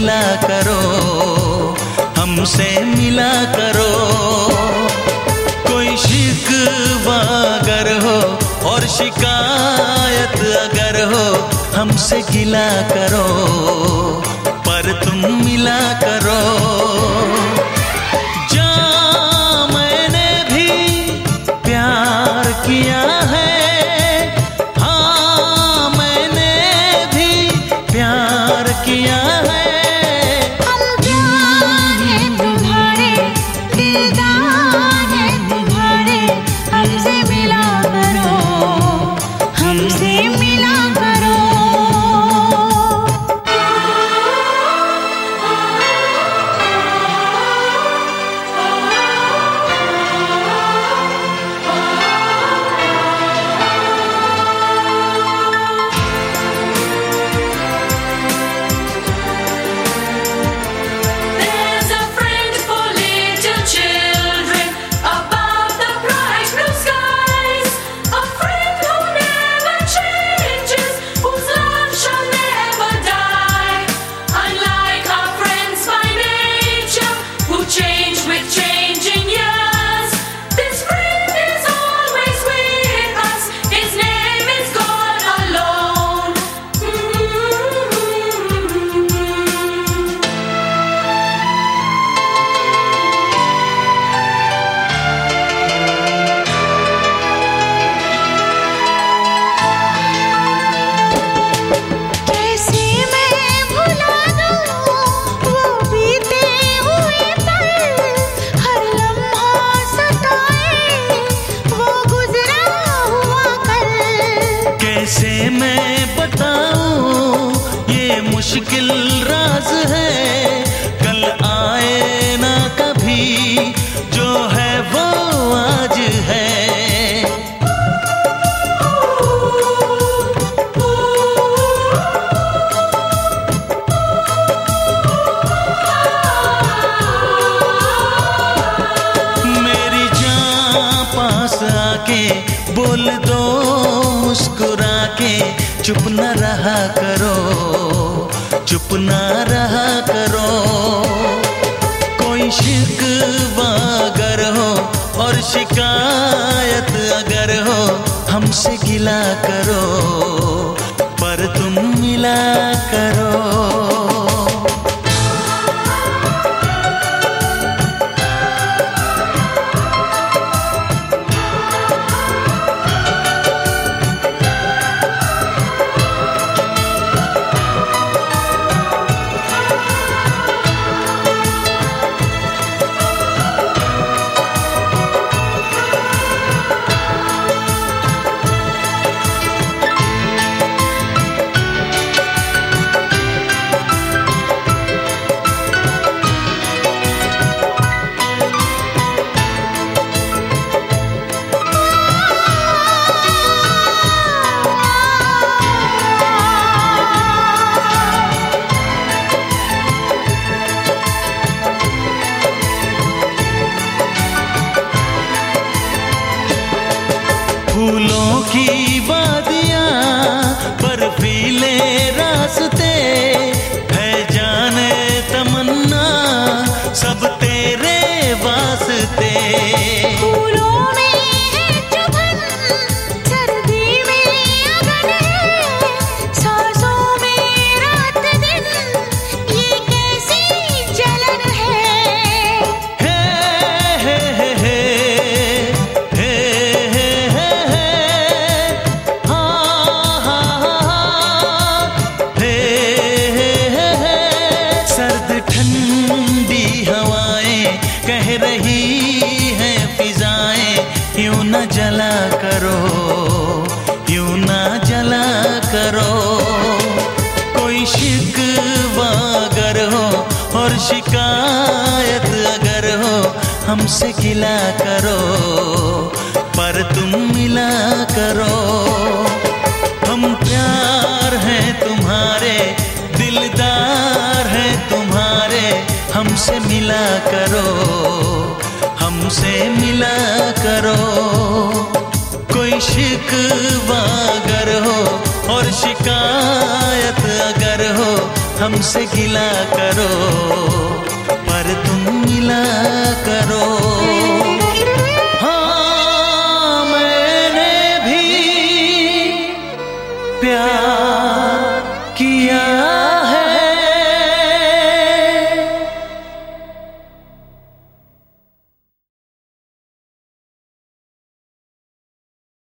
मिला करो, हमसे मिला करो। कोई शिकवा अगर हो और शिकायत अगर हो, हमसे गिला करो, पर तुम मिला करो। जा मैंने भी प्यार किया है, हाँ मैंने भी प्यार किया है। कैसे मैं बताऊं ये मुश्किल राज है, कल आए ना कभी, जो है वो आज है। मेरी जान पास आके बोल दो मुस्कुरा के, चुप न रहा करो, चुप न रहा करो। कोई शिकवा अगर हो और शिकायत अगर हो, हमसे गिला करो, पर तुम मिला करो। फूलों की वादियाँ बर्फीले रास्ते, है जाने तमन्ना सब तेरे वास्ते। फूलों में है चुभन, सर्दी में अगन है, सांसों में रात दिन ये कैसी जलन है। ठंडी हवाएं कह रही हैं फिजाएं, यूं न जला करो, यूं न जला करो। कोई शिकवा अगर हो और शिकायत अगर हो, हमसे गिला करो, पर तुम मिला करो। हम प्यार हैं तुम्हारे, दिलदार हैं तुम्हारे, हमसे मिला करो, हमसे मिला करो। कोई शिकवा अगर हो और शिकायत अगर हो, हमसे गिला करो।